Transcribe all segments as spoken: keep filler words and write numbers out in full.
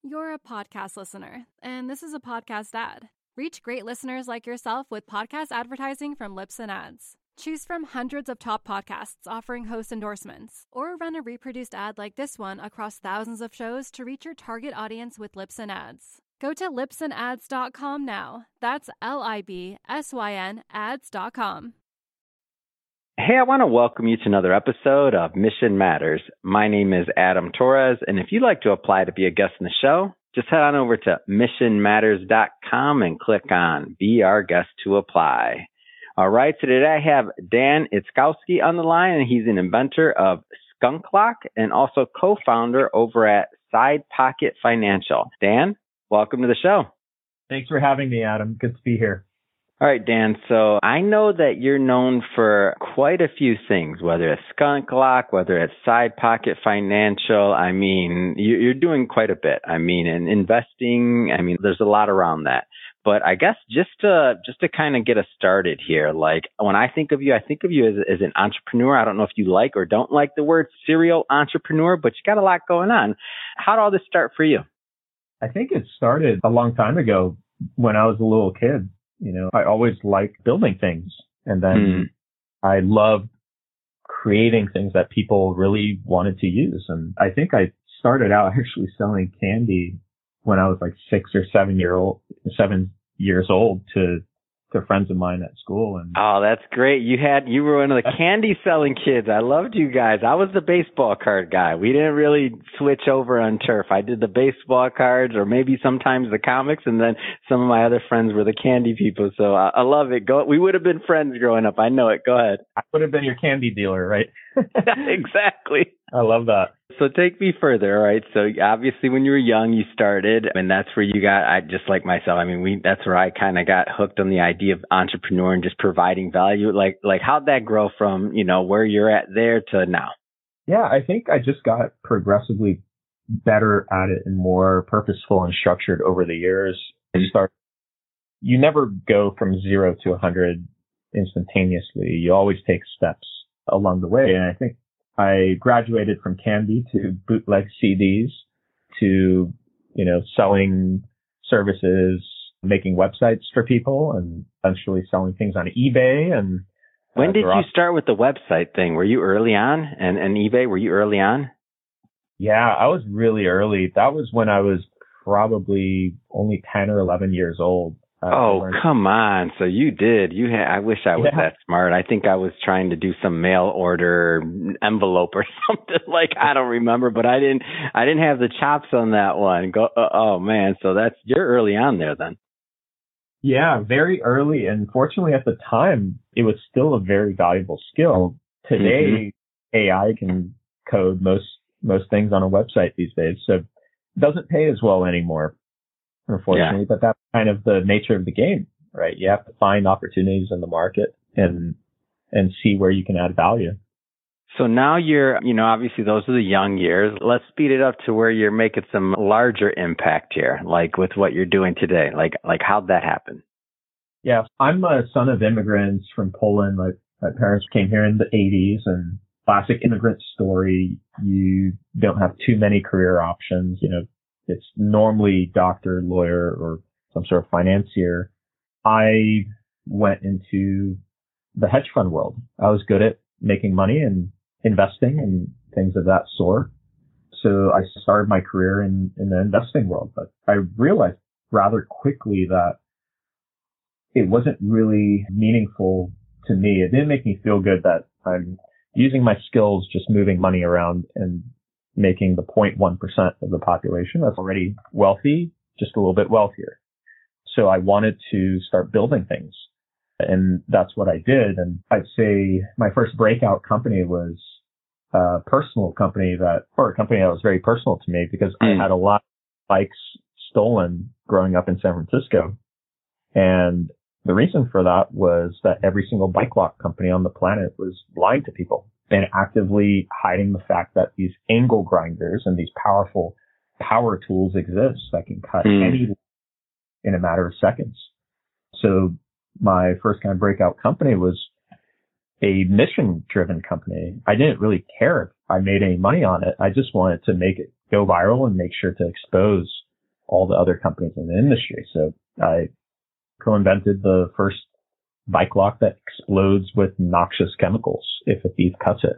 You're a podcast listener, and this is a podcast ad. Reach great listeners like yourself with podcast advertising from Libsyn Ads. Choose from hundreds of top podcasts offering host endorsements, or run a reproduced ad like this one across thousands of shows to reach your target audience with Libsyn Ads. Go to libsyn ads dot com now. That's L I B S Y N ads dot com. Hey, I want to welcome you to another episode of Mission Matters. My name is Adam Torres, and if you'd like to apply to be a guest in the show, just head on over to mission matters dot com and click on Be Our Guest to apply. All right, so today I have Dan Itzkowski on the line, and he's an inventor of Skunk Lock and also co-founder over at Side Pocket Financial. Dan, welcome to the show. Thanks for having me, Adam. Good to be here. All right, Dan. So I know that you're known for quite a few things, whether it's Skunk Lock, whether it's Side Pocket Financial. I mean, you're doing quite a bit. I mean, in investing, I mean, there's a lot around that. But I guess just to just to kind of get us started here, like when I think of you, I think of you as, as an entrepreneur. I don't know if you like or don't like the word serial entrepreneur, but you got a lot going on. How did all this start for you? I think it started a long time ago when I was a little kid. You know, I always liked building things, and then mm. I loved creating things that people really wanted to use. And I think I started out actually selling candy when I was like six or seven year old, seven years old to to friends of mine at school. And oh, that's great! You had you were one of the candy selling kids. I loved you guys. I was the baseball card guy. We didn't really switch over on turf. I did the baseball cards, or maybe sometimes the comics, and then some of my other friends were the candy people. So I, I love it. Go. We would have been friends growing up. I know it. Go ahead. I would have been your candy dealer, right? Exactly. I love that. So take me further, all right? So obviously when you were young, you started, and that's where you got, I just like myself, I mean, we, that's where I kind of got hooked on the idea of entrepreneur and just providing value. Like, like how'd that grow from, you know, where you're at there to now? Yeah, I think I just got progressively better at it and more purposeful and structured over the years. I start, you never go from zero to a hundred instantaneously. You always take steps along the way. And I think I graduated from candy to bootleg C Ds to, you know, selling services, making websites for people, and eventually selling things on eBay. And uh, when did you start with the website thing? Were you early on? And, and eBay, were you early on? Yeah, I was really early. That was when I was probably only ten or eleven years old. Uh, oh, come on. So you did. You had, I wish I was yeah. that smart. I think I was trying to do some mail order envelope or something, like, I don't remember, but I didn't, I didn't have the chops on that one. Go, uh, oh man. So that's, you're early on there then. Yeah, very early. And fortunately at the time, it was still a very valuable skill. Today, mm-hmm. A I can code most, most things on a website these days. So it doesn't pay as well anymore, unfortunately, yeah. but that's kind of the nature of the game, right? You have to find opportunities in the market and, and see where you can add value. So now you're, you know, obviously those are the young years. Let's speed it up to where you're making some larger impact here, like with what you're doing today. Like, like how'd that happen? Yeah. I'm a son of immigrants from Poland. My, my parents came here in the eighties, and classic immigrant story. You don't have too many career options. You know, it's normally doctor, lawyer, or some sort of financier. I went into the hedge fund world. I was good at making money and investing and things of that sort. So I started my career in, in the investing world, but I realized rather quickly that it wasn't really meaningful to me. It didn't make me feel good that I'm using my skills, just moving money around and making the zero point one percent of the population that's already wealthy just a little bit wealthier. So I wanted to start building things, and that's what I did. And I'd say my first breakout company was a personal company that, or a company that was very personal to me because mm. I had a lot of bikes stolen growing up in San Francisco. And the reason for that was that every single bike lock company on the planet was lying to people and actively hiding the fact that these angle grinders and these powerful power tools exist that can cut mm. any in a matter of seconds. So my first kind of breakout company was a mission driven company. I didn't really care if I made any money on it. I just wanted to make it go viral and make sure to expose all the other companies in the industry. So I co-invented the first bike lock that explodes with noxious chemicals if a thief cuts it.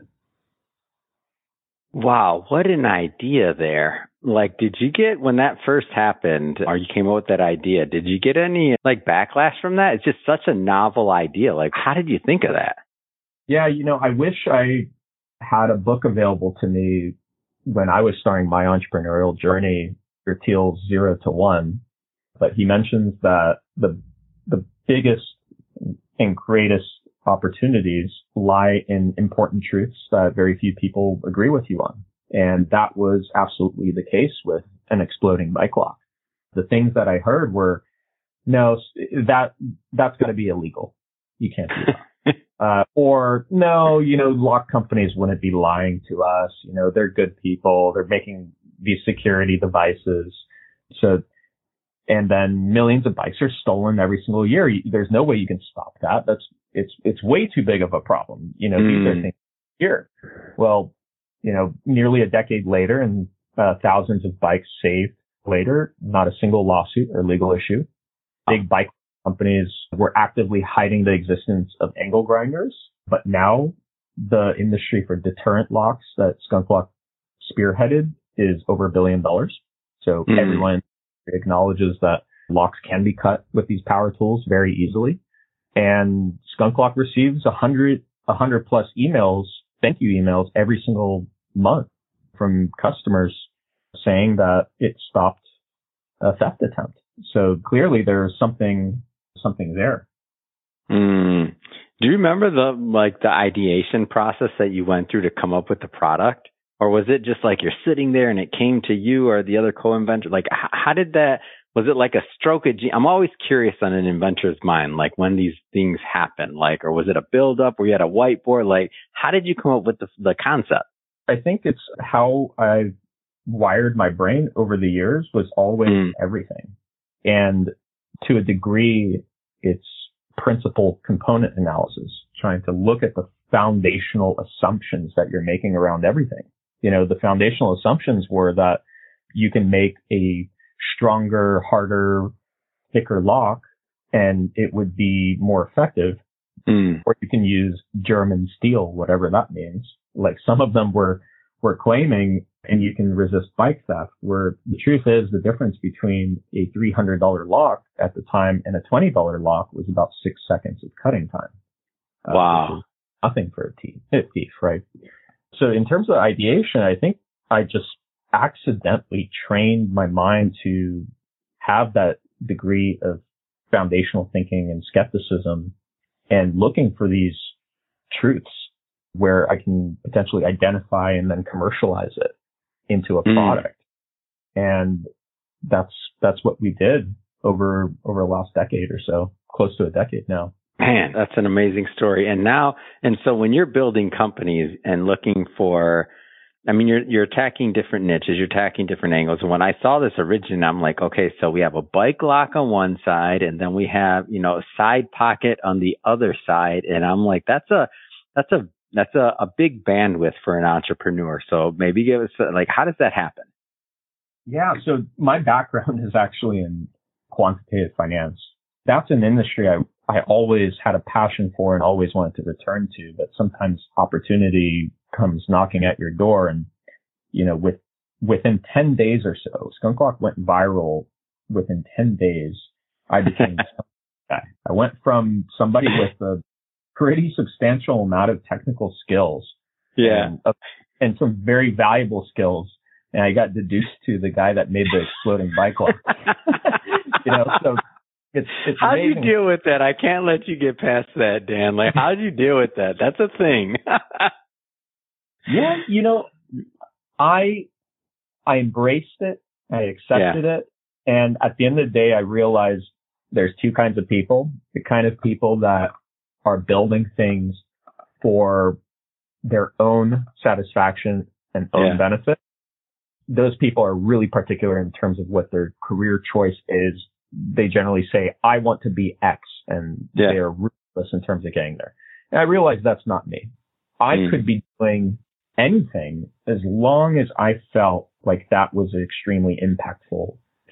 Wow, what an idea there. Like, did you get, when that first happened, or you came up with that idea, did you get any, like, backlash from that? It's just such a novel idea. Like, how did you think of that? Yeah, you know, I wish I had a book available to me when I was starting my entrepreneurial journey, Thiel's Zero to One. But he mentions that the the biggest and greatest opportunities lie in important truths that very few people agree with you on. And that was absolutely the case with an exploding bike lock. The things that I heard were, no, that, that's going to be illegal. You can't do that. uh, or no, you know, lock companies wouldn't be lying to us. You know, they're good people. They're making these security devices. So, and then millions of bikes are stolen every single year. There's no way you can stop that. That's, it's, it's way too big of a problem. You know, mm. these are things here. Well, you know, nearly a decade later and uh, thousands of bikes saved later, not a single lawsuit or legal issue. Big bike companies were actively hiding the existence of angle grinders, but now the industry for deterrent locks that Skunk Lock spearheaded is over a billion dollars. So mm. everyone acknowledges that locks can be cut with these power tools very easily. And Skunk Lock receives a hundred, a hundred plus emails, thank you emails every single month from customers saying that it stopped a theft attempt. So clearly there's something, something there. Mm. Do you remember the, like the ideation process that you went through to come up with the product? Or was it just like you're sitting there and it came to you or the other co-inventor? Like, h- how did that, was it like a stroke of genius? I'm always curious on an inventor's mind, like when these things happen, like, or was it a build up where you had a whiteboard? Like, how did you come up with the, the concept? I think it's how I've wired my brain over the years was always mm. everything. And to a degree, it's principal component analysis, trying to look at the foundational assumptions that you're making around everything. You know, the foundational assumptions were that you can make a stronger, harder, thicker lock and it would be more effective. Mm. Or you can use German steel, whatever that means. Like some of them were, were claiming, and you can resist bike theft, where the truth is the difference between a three hundred dollars lock at the time and a twenty dollars lock was about six seconds of cutting time. Wow. Uh, nothing for a thief, a thief, right? So in terms of ideation, I think I just accidentally trained my mind to have that degree of foundational thinking and skepticism and looking for these truths where I can potentially identify and then commercialize it into a product. Mm. And that's, that's what we did over, over the last decade or so, close to a decade now. Man, that's an amazing story. And now, and so when you're building companies and looking for, I mean, you're, you're attacking different niches, you're attacking different angles. And when I saw this originally, I'm like, okay, so we have a bike lock on one side and then we have, you know, a side pocket on the other side. And I'm like, that's a, that's a, that's a, a big bandwidth for an entrepreneur. So maybe give us, like, how does that happen? Yeah. So my background is actually in quantitative finance. That's an industry I, I always had a passion for and always wanted to return to, but sometimes opportunity comes knocking at your door. And, you know, with, within ten days or so, Skunk Lock went viral within ten days. I became guy. I went from somebody with a pretty substantial amount of technical skills. Yeah. And, uh, and some very valuable skills. And I got deduced to the guy that made the exploding bike lock. You know, so it's, it's how do you deal with that? I can't let you get past that, Dan. Like, how do you deal with that? That's a thing. Yeah. You know, I, I embraced it. I accepted yeah. it. And at the end of the day, I realized there's two kinds of people, the kind of people that are building things for their own satisfaction and own yeah. benefit. Those people are really particular in terms of what their career choice is. They generally say, I want to be X, and yeah. they are ruthless in terms of getting there. And I realized that's not me. I mm. could be doing anything as long as I felt like that was an extremely impactful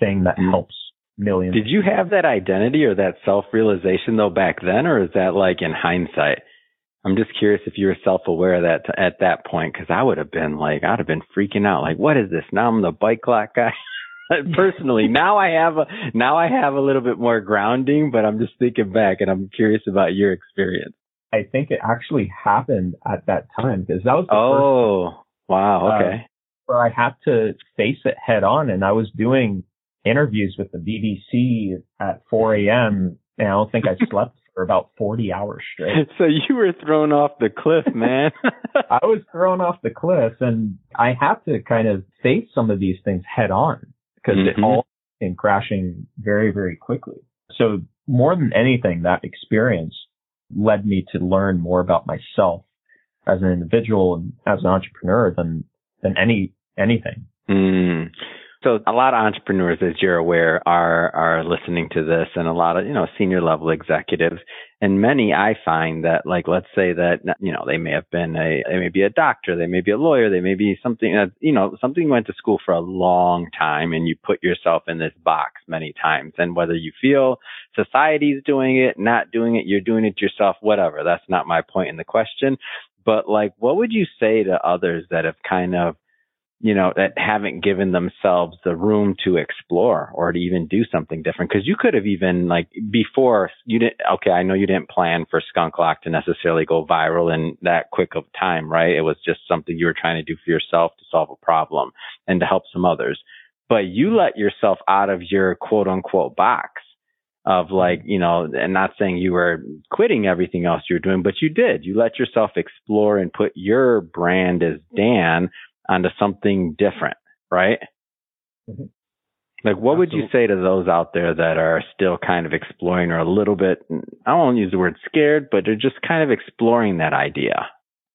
thing that helps millions. Did you have that identity or that self-realization though back then, or is that like in hindsight? I'm just curious if you were self-aware of that t- at that point, because I would have been like, I'd have been freaking out. Like, what is this? Now I'm the bike lock guy. Personally, now I have a now I have a little bit more grounding, but I'm just thinking back, and I'm curious about your experience. I think it actually happened at that time because that was the oh first, wow okay uh, where I had to face it head on, and I was doing interviews with the B B C at four a.m. and I don't think I slept for about forty hours straight. So you were thrown off the cliff, man. I was thrown off the cliff, and I had to kind of face some of these things head on because mm-hmm. it all came crashing very, very quickly. So more than anything, that experience led me to learn more about myself as an individual and as an entrepreneur than than any anything. Mm. So a lot of entrepreneurs, as you're aware, are are listening to this, and a lot of, you know, senior level executives, and many I find that, like, let's say that, you know, they may have been a, they may be a doctor, they may be a lawyer, they may be something that, you know, something you went to school for a long time, and you put yourself in this box many times, and whether you feel society's doing it, not doing it, you're doing it yourself, whatever. That's not my point in the question. But like, what would you say to others that have kind of, you know, that haven't given themselves the room to explore or to even do something different? Because you could have even, like, before you didn't, okay, I know you didn't plan for Skunk Lock to necessarily go viral in that quick of time, right? It was just something you were trying to do for yourself to solve a problem and to help some others. But you let yourself out of your quote unquote box of, like, you know, and not saying you were quitting everything else you were doing, but you did. You let yourself explore and put your brand as Dan onto something different, right? Mm-hmm. Like, what Absolutely. Would you say to those out there that are still kind of exploring or a little bit, I don't want to use the word scared, but they're just kind of exploring that idea?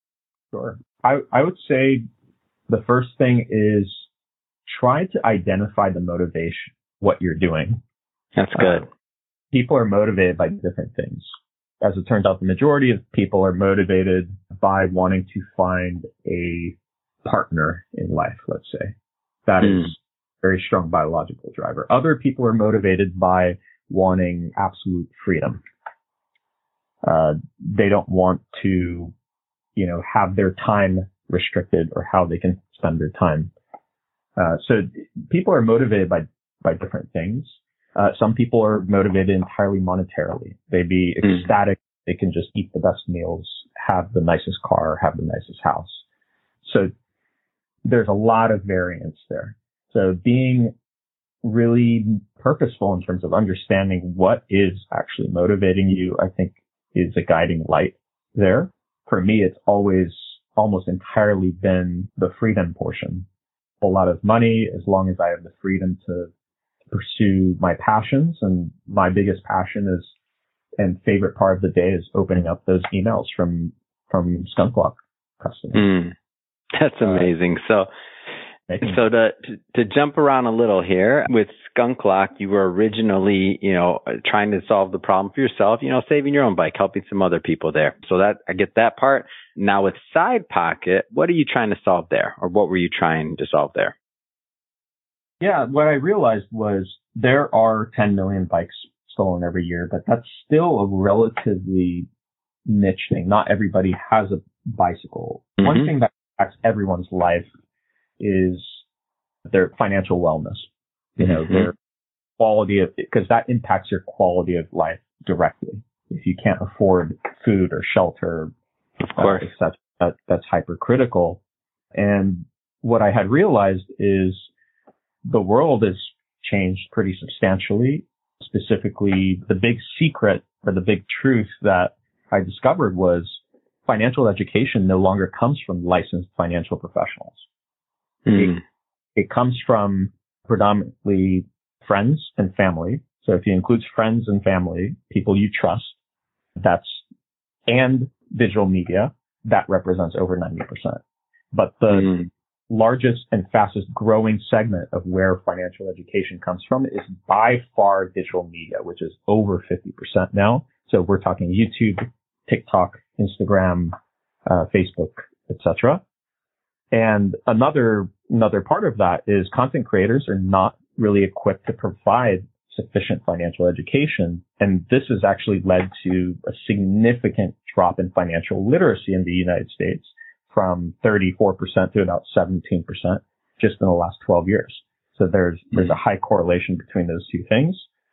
Sure. I, I would say the first thing is try to identify the motivation, what you're doing. That's good. Uh, people are motivated by different things. As it turns out, the majority of people are motivated by wanting to find a partner in life, let's say. That mm. is a very strong biological driver. Other people are motivated by wanting absolute freedom. Uh, they don't want to, you know, have their time restricted or how they can spend their time. Uh, so people are motivated by, by different things. Uh, some people are motivated entirely monetarily. They'd be mm. ecstatic. They can just eat the best meals, have the nicest car, have the nicest house. So there's a lot of variance there. So being really purposeful in terms of understanding what is actually motivating you, I think, is a guiding light there. For me, it's always almost entirely been the freedom portion. A lot of money, as long as I have the freedom to pursue my passions. And my biggest passion is, and favorite part of the day, is opening up those emails from, from Skunk Lock customers. Mm. That's amazing. So, so to, to to jump around a little here, with Skunk Lock, you were originally, you know, trying to solve the problem for yourself, you know, saving your own bike, helping some other people there. So that, I get that part. Now with Side Pocket, what are you trying to solve there, or what were you trying to solve there? Yeah, what I realized was there are ten million bikes stolen every year, but that's still a relatively niche thing. Not everybody has a bicycle. Mm-hmm. One thing that impacts everyone's life is their financial wellness. You know, mm-hmm. their quality of, because that impacts your quality of life directly. If you can't afford food or shelter, of course, uh, et cetera, that, that's hypercritical. And what I had realized is the world has changed pretty substantially. Specifically, the big secret or the big truth that I discovered was financial education no longer comes from licensed financial professionals. Mm. It, it comes from predominantly friends and family. So if you include friends and family, people you trust, that's, and digital media, that represents over ninety percent. But the mm. largest and fastest growing segment of where financial education comes from is by far digital media, which is over fifty percent now. So we're talking YouTube, TikTok, Instagram, uh, Facebook, et cetera. And another, another part of that is content creators are not really equipped to provide sufficient financial education. And this has actually led to a significant drop in financial literacy in the United States from thirty-four percent to about seventeen percent just in the last twelve years. So there's, there's a high correlation between those two things.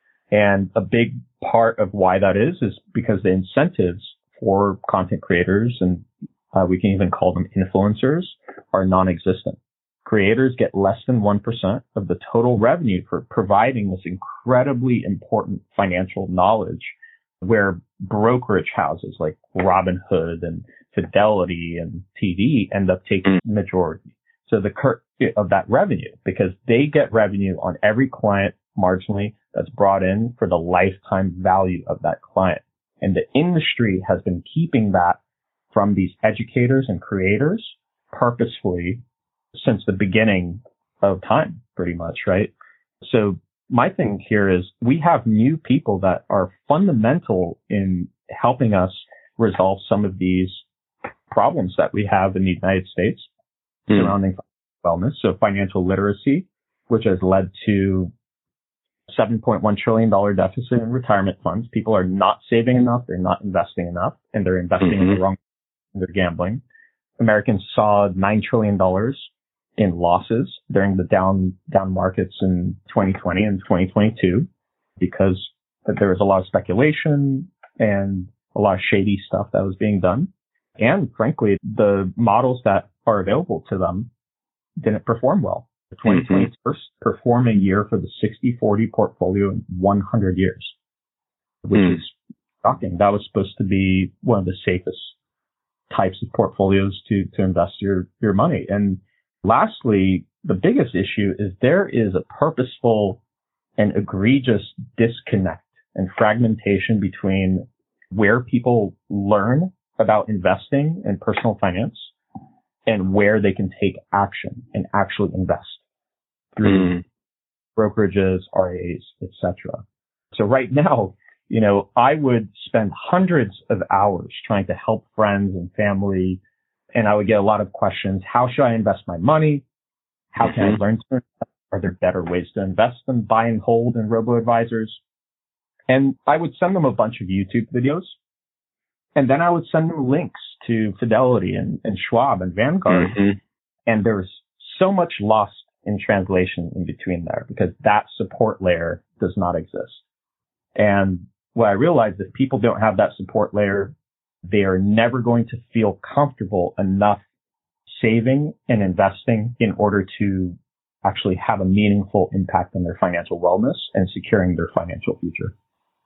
And a big part of why that is, is because the incentives for content creators, and uh, we can even call them influencers, are non-existent. Creators get less than one percent of the total revenue for providing this incredibly important financial knowledge, where brokerage houses like Robinhood and Fidelity and T D end up taking the majority. So the cur- of that revenue, because they get revenue on every client marginally that's brought in for the lifetime value of that client. And the industry has been keeping that from these educators and creators purposefully since the beginning of time, pretty much, right? So my thing here is we have new people that are fundamental in helping us resolve some of these problems that we have in the United States mm. surrounding wellness. So financial literacy, which has led to seven point one trillion dollars deficit in retirement funds. People are not saving enough. They're not investing enough, and they're investing mm-hmm. in the wrong, they're gambling. Americans saw nine trillion dollars in losses during the down, down markets in twenty twenty and twenty twenty-two because there was a lot of speculation and a lot of shady stuff that was being done. And frankly, the models that are available to them didn't perform well. The twenty twenty mm-hmm. first performing year for the sixty forty portfolio in one hundred years, which mm. is shocking. That was supposed to be one of the safest types of portfolios to, to invest your, your money. And lastly, the biggest issue is there is a purposeful and egregious disconnect and fragmentation between where people learn about investing and personal finance and where they can take action and actually invest through mm. brokerages, R I As, et cetera. So right now, you know, I would spend hundreds of hours trying to help friends and family, and I would get a lot of questions. How should I invest my money? How can mm-hmm. I learn to invest? Are there better ways to invest than buy and hold and robo-advisors? And I would send them a bunch of YouTube videos. And then I would send them links to Fidelity and, and Schwab and Vanguard. Mm-hmm. And there's so much lost in translation in between there because that support layer does not exist. And what I realized is if people don't have that support layer, they are never going to feel comfortable enough saving and investing in order to actually have a meaningful impact on their financial wellness and securing their financial future.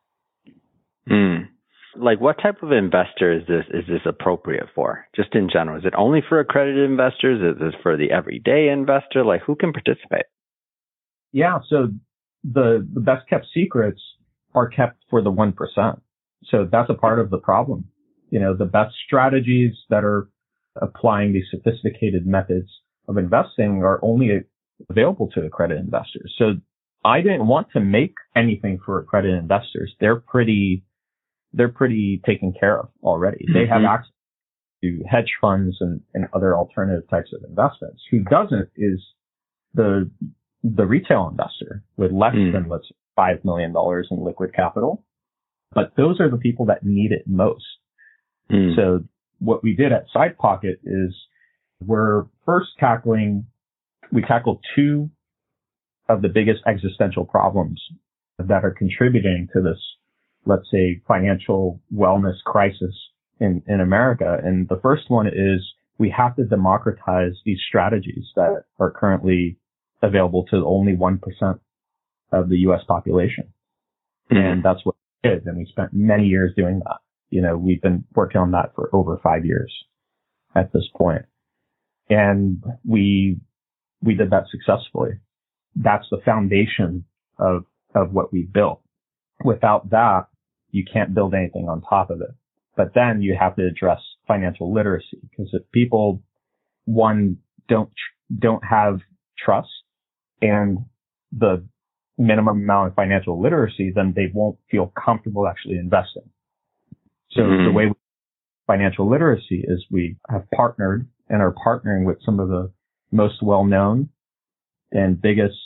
Mm. Like what type of investor is this, is this appropriate for? Just in general, is it only for accredited investors? Is this for the everyday investor? Like who can participate? Yeah. So the, the best kept secrets are kept for the one percent. So that's a part of the problem. You know, the best strategies that are applying these sophisticated methods of investing are only available to accredited investors. So I didn't want to make anything for accredited investors. They're pretty, they're pretty taken care of already. Mm-hmm. They have access to hedge funds and, and other alternative types of investments. Who doesn't is the, the retail investor with less mm. than, let's say, five million dollars in liquid capital. But those are the people that need it most. Mm. So what we did at Side Pocket is we're first tackling, we tackled two of the biggest existential problems that are contributing to this, let's say, financial wellness crisis in, in America. And the first one is we have to democratize these strategies that are currently available to only one percent of the U S population. Mm. And that's what we did. And we spent many years doing that. You know, we've been working on that for over five years at this point. And we, we did that successfully. That's the foundation of, of what we built. Without that, you can't build anything on top of it. But then you have to address financial literacy because if people, one, don't, don't have trust and the minimum amount of financial literacy, then they won't feel comfortable actually investing. So mm-hmm. the way we financial literacy is we have partnered and are partnering with some of the most well-known and biggest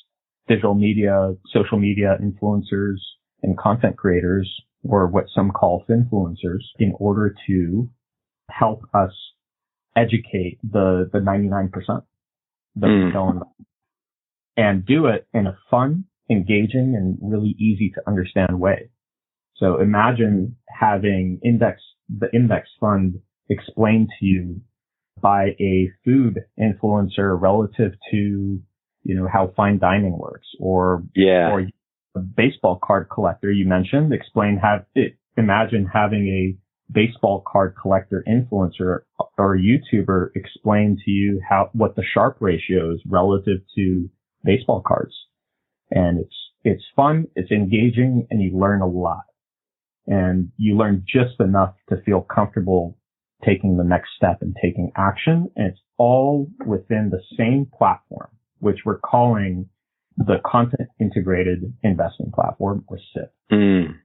digital media, social media influencers and content creators, or what some call influencers, in order to help us educate the, the ninety-nine percent that Mm. we don't, and do it in a fun, engaging, and really easy to understand way. So imagine having index, the index fund explained to you by a food influencer relative to, you know, how fine dining works, or, Yeah. or a baseball card collector you mentioned, explain have it, imagine having a baseball card collector influencer or YouTuber explain to you how, what the Sharpe ratio is relative to baseball cards. And it's, it's fun, it's engaging, and you learn a lot. And you learn just enough to feel comfortable taking the next step and taking action. And it's all within the same platform, which we're calling the Content Integrated Investing Platform, or C I P. Mm.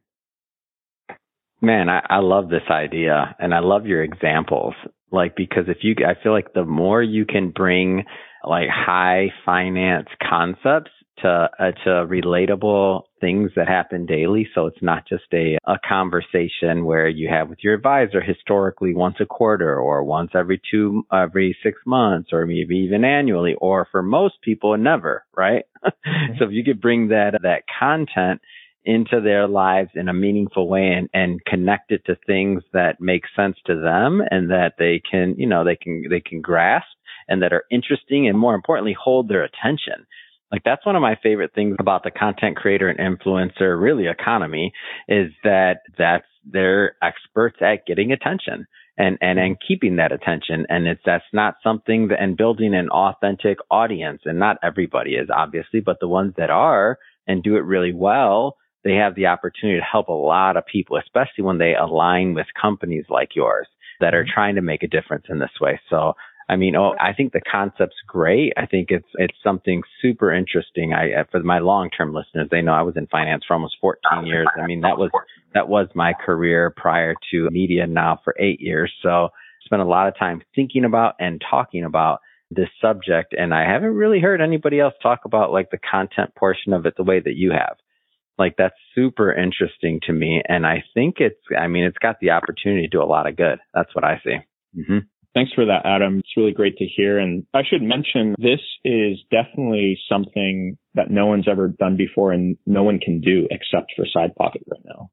Man, I, I love this idea, and I love your examples. Like, because if you, I feel like the more you can bring like high finance concepts to uh, to relatable things that happen daily, so it's not just a a conversation where you have with your advisor historically once a quarter, or once every two every six months, or maybe even annually, or for most people never, right? So if you could bring that that content into their lives in a meaningful way, and, and connect it to things that make sense to them, and that they can, you know, they can, they can grasp, and that are interesting, and more importantly, hold their attention. Like, that's one of my favorite things about the content creator and influencer, really, economy, is that that's, they're experts at getting attention and, and, and keeping that attention. And it's, that's not something that, and building an authentic audience. And not everybody is, obviously, but the ones that are and do it really well, they have the opportunity to help a lot of people, especially when they align with companies like yours that are trying to make a difference in this way. So, I mean, oh, I think the concept's great. I think it's it's something super interesting. I, for my long-term listeners, they know I was in finance for almost fourteen years. I mean, that was that was my career prior to media now for eight years. So I spent a lot of time thinking about and talking about this subject, and I haven't really heard anybody else talk about like the content portion of it the way that you have. Like, that's super interesting to me, and I think it's, I mean, it's got the opportunity to do a lot of good. That's what I see. Mm-hmm. Thanks for that, Adam. It's really great to hear. And I should mention, this is definitely something that no one's ever done before, and no one can do except for SidePocket right now.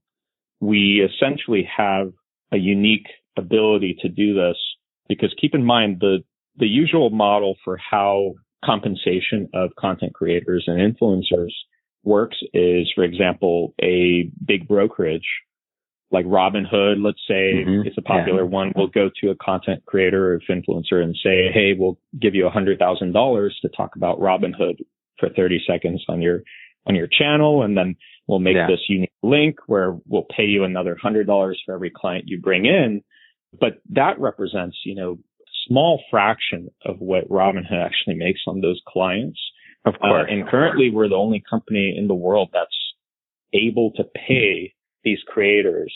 We essentially have a unique ability to do this, because keep in mind, the, the usual model for how compensation of content creators and influencers works is, for example, a big brokerage like Robinhood, let's say, mm-hmm. it's a popular yeah. one, will go to a content creator or influencer and say, hey, we'll give you one hundred thousand dollars to talk about Robinhood for thirty seconds on your on your channel, and then we'll make yeah. this unique link where we'll pay you another one hundred dollars for every client you bring in. But that represents, you know, a small fraction of what Robinhood actually makes on those clients. Of course. Uh, and currently, we're the only company in the world that's able to pay these creators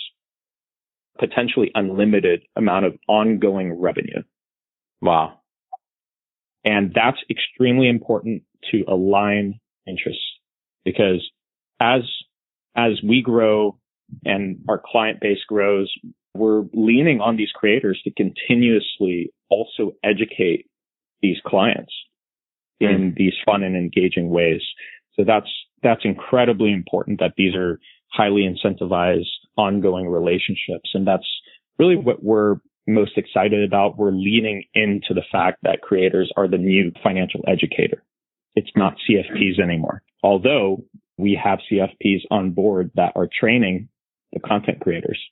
potentially unlimited amount of ongoing revenue. Wow. And that's extremely important to align interests, because as, as we grow and our client base grows, we're leaning on these creators to continuously also educate these clients mm. in these fun and engaging ways. So that's, that's incredibly important, that these are highly incentivized, ongoing relationships. And that's really what we're most excited about. We're leaning into the fact that creators are the new financial educator. It's not C F Ps anymore, although we have C F Ps on board that are training the content creators.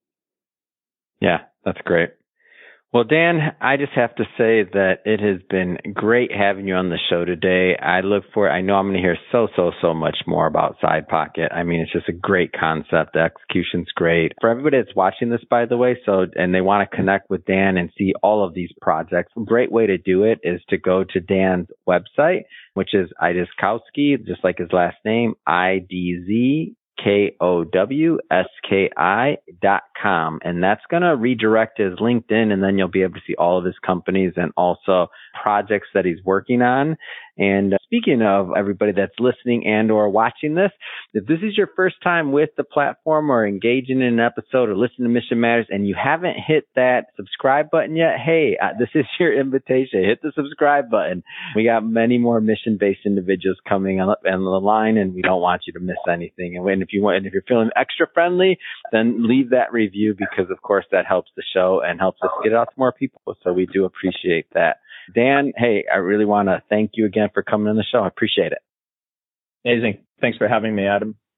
Yeah, that's great. Well, Dan, I just have to say that it has been great having you on the show today. I look for, I know I'm going to hear so, so, so much more about SidePocket. I mean, it's just a great concept. The execution's great. For everybody that's watching this, by the way, so, and they want to connect with Dan and see all of these projects, a great way to do it is to go to Dan's website, which is Idzkowski, just like his last name, I D Z K O W S K I dot com. And that's going to redirect his LinkedIn, and then you'll be able to see all of his companies and also projects that he's working on. And uh, speaking of everybody that's listening and or watching this, if this is your first time with the platform or engaging in an episode or listening to Mission Matters and you haven't hit that subscribe button yet, hey, uh, this is your invitation. Hit the subscribe button. We got many more mission-based individuals coming on, on the line, and we don't want you to miss anything. And when, if you want, and if you're feeling extra friendly, then leave that review, because of course that helps the show and helps us get out to more people. So we do appreciate that. Dan, hey, I really want to thank you again for coming on the show. I appreciate it. Amazing. Thanks for having me, Adam.